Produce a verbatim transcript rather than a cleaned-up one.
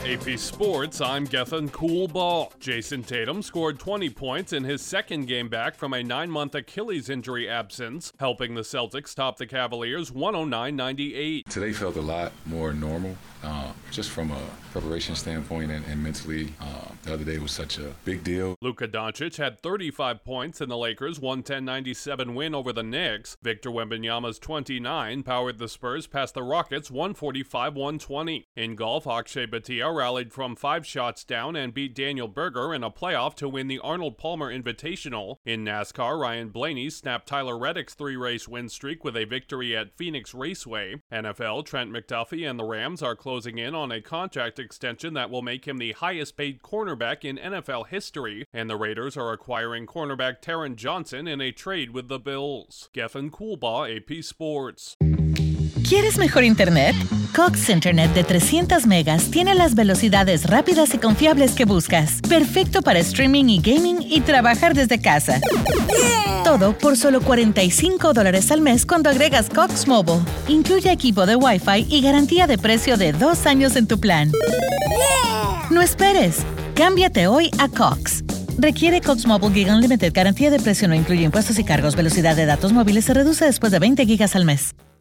A P Sports, I'm Gethin Coolbaugh. Jason Tatum scored twenty points in his second game back from a nine-month Achilles injury absence, helping the Celtics top the Cavaliers one oh nine ninety-eight. Today felt a lot more normal, uh, just from a preparation standpoint and, and mentally. Uh, the other day was such a big deal. Luka Doncic had thirty-five points in the Lakers' one ten ninety-seven win over the Knicks. Victor Wembanyama's twenty-nine powered the Spurs past the Rockets one forty-five one twenty. In golf, Akshay Bhatia rallied from five shots down and beat Daniel Berger in a playoff to win the Arnold Palmer Invitational. In NASCAR, Ryan Blaney snapped Tyler Reddick's three-race win streak with a victory at Phoenix Raceway. N F L, Trent McDuffie and the Rams are closing in on a contract extension that will make him the highest-paid cornerback in N F L history, and the Raiders are acquiring cornerback Taron Johnson in a trade with the Bills. Gethin Coolbaugh, A P Sports. ¿Quieres mejor internet? Cox Internet de trescientas megas tiene las velocidades rápidas y confiables que buscas. Perfecto para streaming y gaming y trabajar desde casa. Yeah. Todo por solo cuarenta y cinco dólares al mes cuando agregas Cox Mobile. Incluye equipo de Wi-Fi y garantía de precio de dos años en tu plan. Yeah. No esperes. Cámbiate hoy a Cox. Requiere Cox Mobile Gig Unlimited. Garantía de precio no incluye impuestos y cargos. Velocidad de datos móviles se reduce después de veinte gigas al mes.